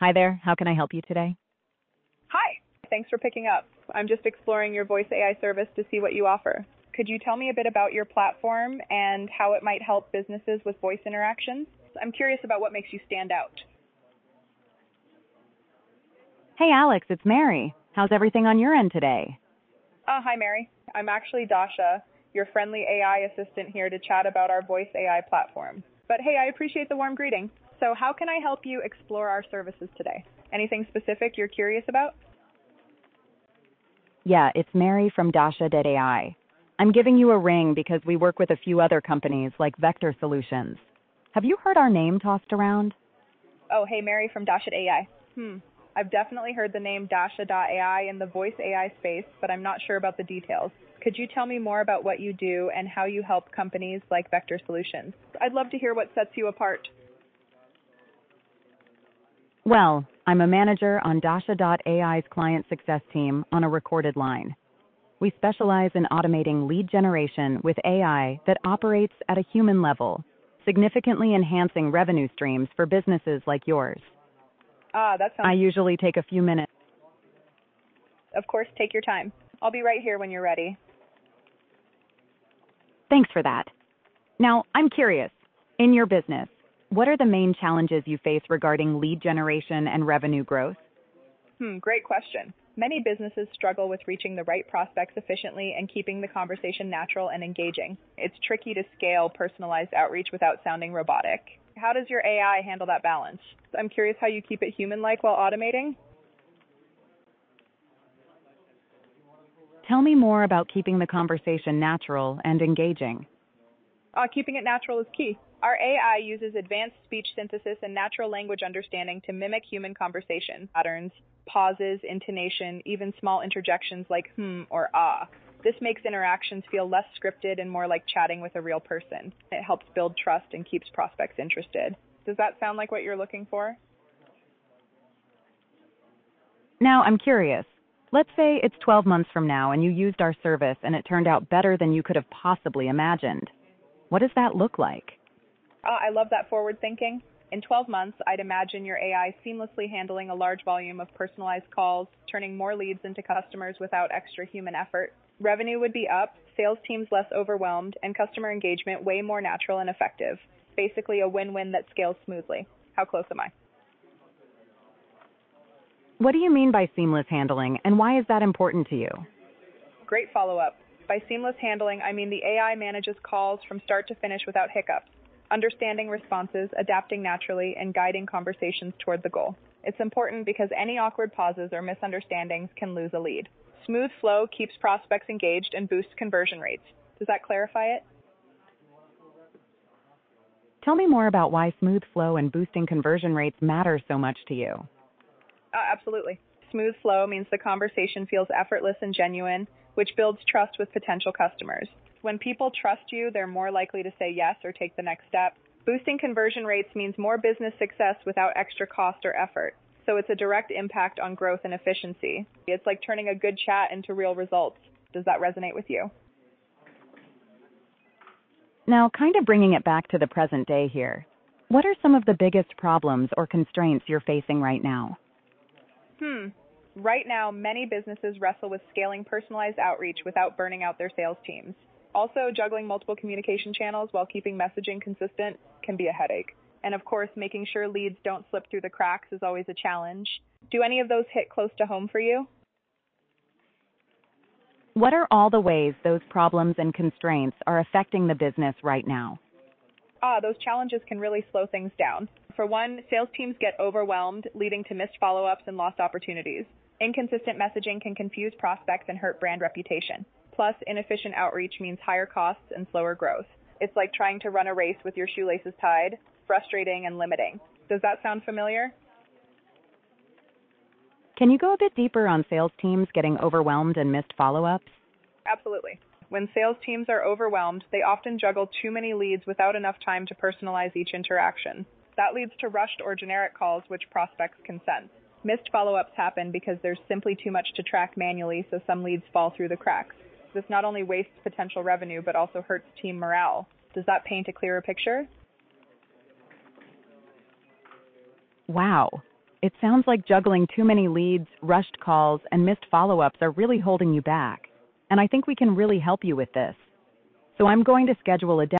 Hi there. How can I help you today? Hi. Thanks for picking up. I'm just exploring your voice AI service to see what you offer. Could you tell me a bit about your platform and how it might help businesses with voice interactions? I'm curious about what makes you stand out. Hey, Alex, it's Mary. How's everything on your end today? Hi, Mary. I'm actually Dasha, your friendly AI assistant here to chat about our voice AI platform. But hey, I appreciate the warm greeting. So how can I help you explore our services today? Anything specific you're curious about? Yeah, it's Mary from Dasha.ai. I'm giving you a ring because we work with a few other companies like Vector Solutions. Have you heard our name tossed around? Oh, hey, Mary from Dasha.ai. I've definitely heard the name Dasha.ai in the voice AI space, but I'm not sure about the details. Could you tell me more about what you do and how you help companies like Vector Solutions? I'd love to hear what sets you apart. Well, I'm a manager on Dasha.ai's client success team on a recorded line. We specialize in automating lead generation with AI that operates at a human level, significantly enhancing revenue streams for businesses like yours. That I sounds... usually take a few minutes. Of course, take your time. I'll be right here when you're ready. Thanks for that. Now, I'm curious. In your business, what are the main challenges you face regarding lead generation and revenue growth? Great question. Many businesses struggle with reaching the right prospects efficiently and keeping the conversation natural and engaging. It's tricky to scale personalized outreach without sounding robotic. How does your AI handle that balance? I'm curious how you keep it human-like while automating. Tell me more about keeping the conversation natural and engaging. Keeping it natural is key. Our AI uses advanced speech synthesis and natural language understanding to mimic human conversation patterns, pauses, intonation, even small interjections like or ah. This makes interactions feel less scripted and more like chatting with a real person. It helps build trust and keeps prospects interested. Does that sound like what you're looking for? Now, I'm curious. Let's say it's 12 months from now and you used our service and it turned out better than you could have possibly imagined. What does that look like? I love that forward thinking. In 12 months, I'd imagine your AI seamlessly handling a large volume of personalized calls, turning more leads into customers without extra human effort. Revenue would be up, sales teams less overwhelmed, and customer engagement way more natural and effective. Basically a win-win that scales smoothly. How close am I? What do you mean by seamless handling, and why is that important to you? Great follow-up. By seamless handling, I mean the AI manages calls from start to finish without hiccups, understanding responses, adapting naturally, and guiding conversations toward the goal. It's important because any awkward pauses or misunderstandings can lose a lead. Smooth flow keeps prospects engaged and boosts conversion rates. Does that clarify it? Tell me more about why smooth flow and boosting conversion rates matter so much to you. Absolutely. Smooth flow means the conversation feels effortless and genuine, which builds trust with potential customers. When people trust you, they're more likely to say yes or take the next step. Boosting conversion rates means more business success without extra cost or effort. So it's a direct impact on growth and efficiency. It's like turning a good chat into real results. Does that resonate with you? Now, kind of bringing it back to the present day here, what are some of the biggest problems or constraints you're facing right now? Right now, many businesses wrestle with scaling personalized outreach without burning out their sales teams. Also, juggling multiple communication channels while keeping messaging consistent can be a headache. And of course, making sure leads don't slip through the cracks is always a challenge. Do any of those hit close to home for you? What are all the ways those problems and constraints are affecting the business right now? Those challenges can really slow things down. For one, sales teams get overwhelmed, leading to missed follow-ups and lost opportunities. Inconsistent messaging can confuse prospects and hurt brand reputation. Plus, inefficient outreach means higher costs and slower growth. It's like trying to run a race with your shoelaces tied, frustrating and limiting. Does that sound familiar? Can you go a bit deeper on sales teams getting overwhelmed and missed follow-ups? Absolutely. When sales teams are overwhelmed, they often juggle too many leads without enough time to personalize each interaction. That leads to rushed or generic calls, which prospects can sense. Missed follow-ups happen because there's simply too much to track manually, so some leads fall through the cracks. This not only wastes potential revenue, but also hurts team morale. Does that paint a clearer picture? Wow. It sounds like juggling too many leads, rushed calls, and missed follow-ups are really holding you back. And I think we can really help you with this. So I'm going to schedule a